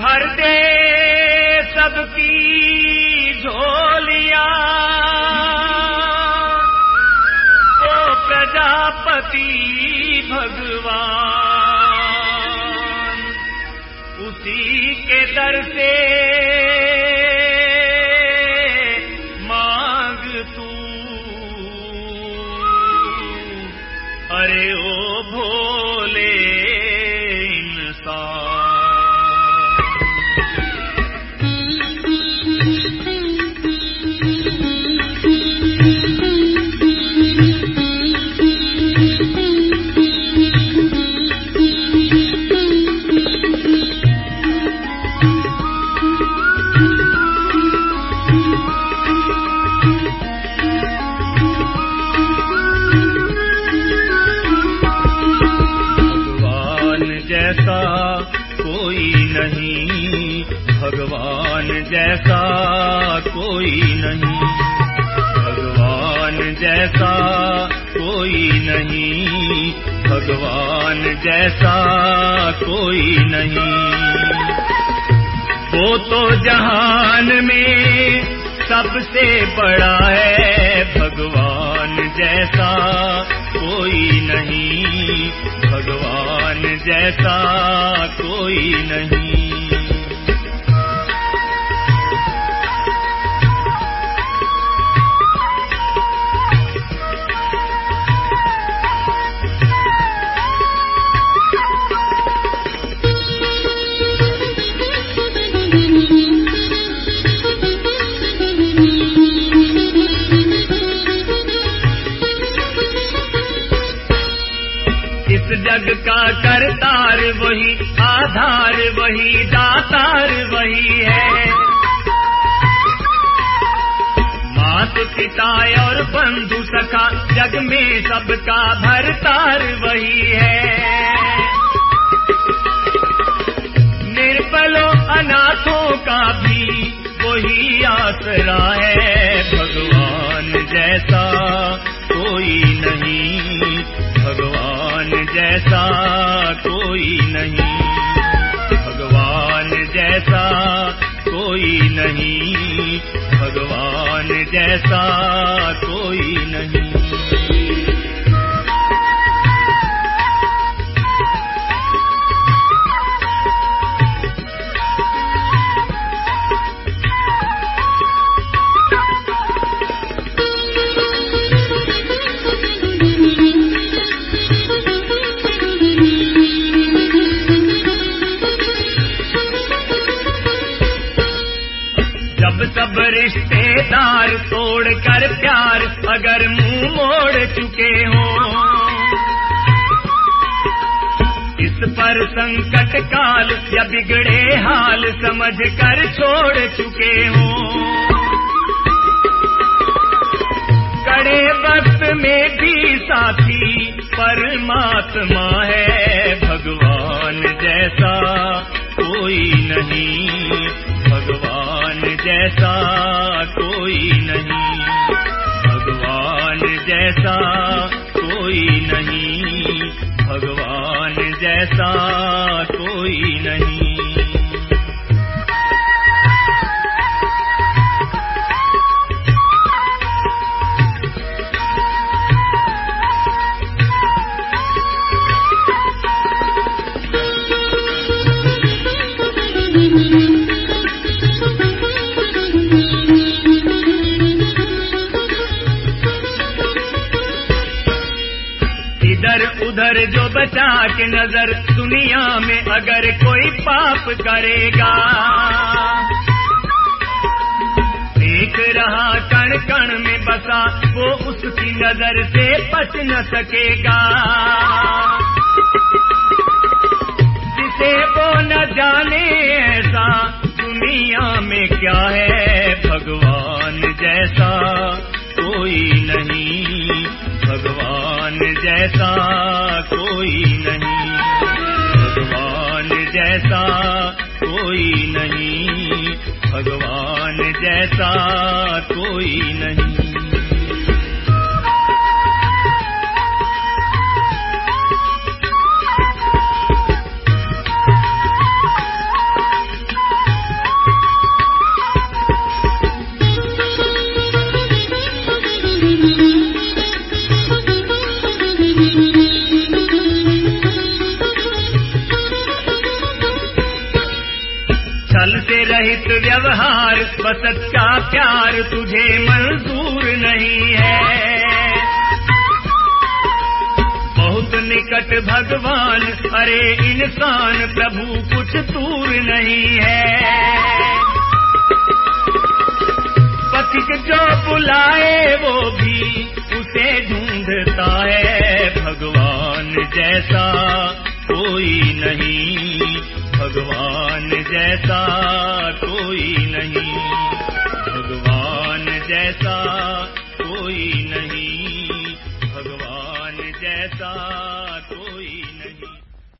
भर दे सबकी झोलियां, वो प्रजापति भगवान, उसी के दर से मांग तू। अरे ओ भोले इंसान, भगवान जैसा कोई नहीं, भगवान जैसा कोई नहीं, भगवान जैसा कोई नहीं। वो तो जहान में सबसे बड़ा है, भगवान जैसा कोई नहीं, भगवान जैसा कोई नहीं। जग का करतार वही, आधार वही, दातार वही है। मात पिता और बंधु सखा जग में सबका भरतार वही है। निर्बलों अनाथों का भी वही आसरा है। भगवान जैसा कोई नहीं, भगवान जैसा कोई नहीं, भगवान जैसा कोई नहीं, भगवान जैसा कोई नहीं। सब रिश्तेदार तोड़ कर प्यार अगर मुंह मोड़ चुके हों, इस पर संकट काल या बिगड़े हाल समझ कर छोड़ चुके हों। कड़े वक्त में भी साथी परमात्मा है। भगवान जैसा कोई नहीं, भगवान जैसा कोई नहीं, भगवान जैसा कोई नहीं, भगवान जैसा कोई नहीं। उधर जो बचा के नजर दुनिया में अगर कोई पाप करेगा, देख रहा कण कण में बसा वो उसकी नजर से बच न सकेगा। जिसे वो न जाने ऐसा दुनिया में क्या है। भगवान जैसा कोई नहीं, भगवान जैसा कोई नहीं, भगवान जैसा कोई नहीं, भगवान जैसा कोई नहीं। छल से रहित व्यवहार, बसत का प्यार तुझे मंजूर नहीं है। बहुत निकट भगवान, अरे इंसान प्रभु कुछ दूर नहीं है। पथिक जो बुलाए वो भी उसे ढूंढता है, भगवान जैसा कोई नहीं, भगवान जैसा कोई नहीं, भगवान जैसा